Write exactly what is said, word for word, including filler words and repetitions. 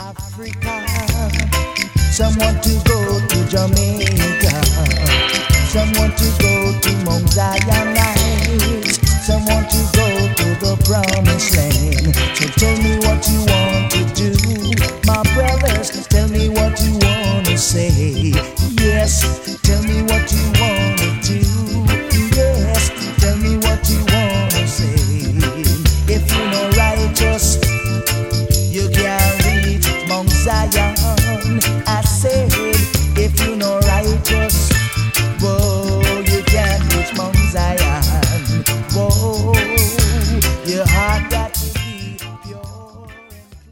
Africa. Some want to go to Jamaica. Some want to go to Mount Zion Heights. Some want to go